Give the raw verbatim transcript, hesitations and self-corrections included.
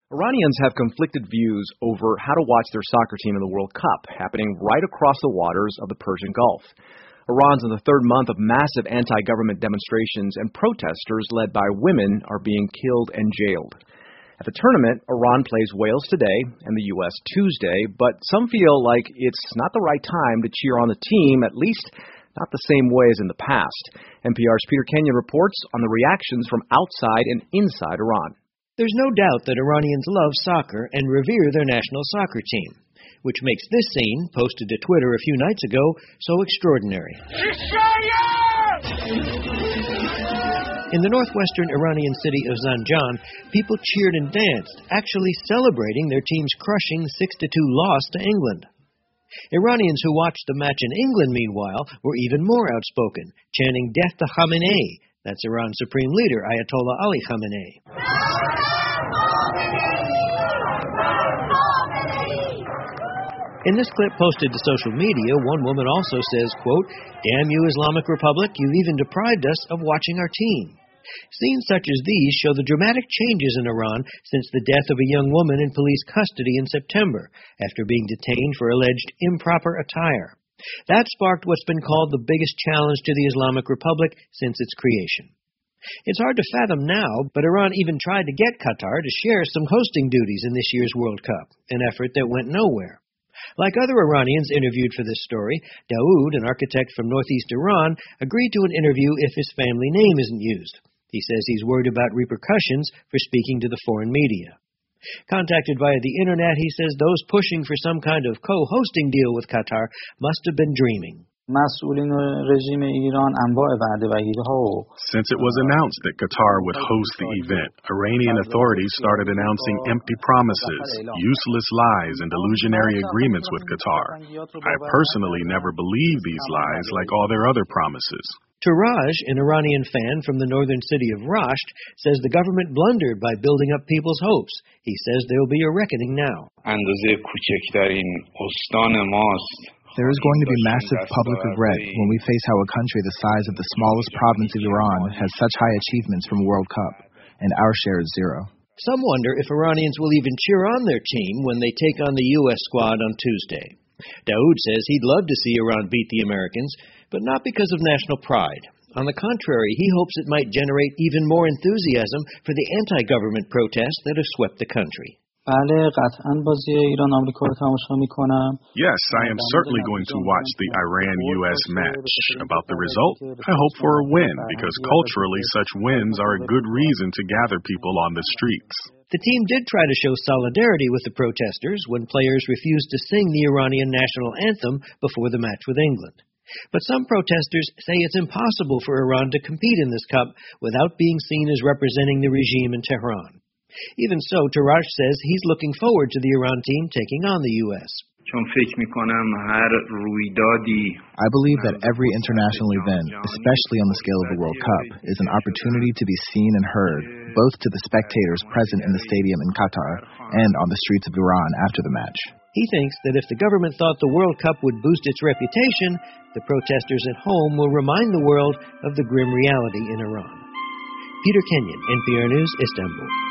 Iranians have conflicted views over how to watch their soccer team in the World Cup, happening right across the waters of the Persian Gulf. Iran's in the third month of massive anti-government demonstrations, and protesters led by women are being killed and jailed. At the tournament, Iran plays Wales today and the U S Tuesday, but some feel like it's not the right time to cheer on the team, at least not the same way as in the past. N P R's Peter Kenyon reports on the reactions from outside and inside Iran. There's no doubt that Iranians love soccer and revere their national soccer team, which makes this scene, posted to Twitter a few nights ago, so extraordinary. In the northwestern Iranian city of Zanjan, people cheered and danced, actually celebrating their team's crushing six to two loss to England. Iranians who watched the match in England, meanwhile, were even more outspoken, chanting "Death to Khamenei." That's Iran's supreme leader, Ayatollah Ali Khamenei. In this clip posted to social media, one woman also says, quote, "Damn you, Islamic Republic, you've even deprived us of watching our team." Scenes such as these show the dramatic changes in Iran since the death of a young woman in police custody in September after being detained for alleged improper attire. That sparked what's been called the biggest challenge to the Islamic Republic since its creation. It's hard to fathom now, but Iran even tried to get Qatar to share some hosting duties in this year's World Cup, an effort that went nowhere. Like other Iranians interviewed for this story, Daoud, an architect from northeast Iran, agreed to an interview if his family name isn't used. He says he's worried about repercussions for speaking to the foreign media. Contacted via the internet, he says those pushing for some kind of co-hosting deal with Qatar must have been dreaming. Since it was announced that Qatar would host the event, Iranian authorities started announcing empty promises, useless lies, and illusionary agreements with Qatar. I personally never believed these lies like all their other promises. Turaj, an Iranian fan from the northern city of Rasht, says the government blundered by building up people's hopes. He says there will be a reckoning now. There is going to be massive public regret when we face how a country the size of the smallest province of Iran has such high achievements from a World Cup, and our share is zero. Some wonder if Iranians will even cheer on their team when they take on the U S squad on Tuesday. Daoud says he'd love to see Iran beat the Americans, but not because of national pride. On the contrary, he hopes it might generate even more enthusiasm for the anti-government protests that have swept the country. Yes, I am certainly going to watch the Iran-U S match. About the result, I hope for a win, because culturally such wins are a good reason to gather people on the streets. The team did try to show solidarity with the protesters when players refused to sing the Iranian national anthem before the match with England. But some protesters say it's impossible for Iran to compete in this cup without being seen as representing the regime in Tehran. Even so, Turaj says he's looking forward to the Iran team taking on the U S. I believe that every international event, especially on the scale of the World Cup, is an opportunity to be seen and heard, both to the spectators present in the stadium in Qatar and on the streets of Iran after the match. He thinks that if the government thought the World Cup would boost its reputation, the protesters at home will remind the world of the grim reality in Iran. Peter Kenyon, N P R News, Istanbul.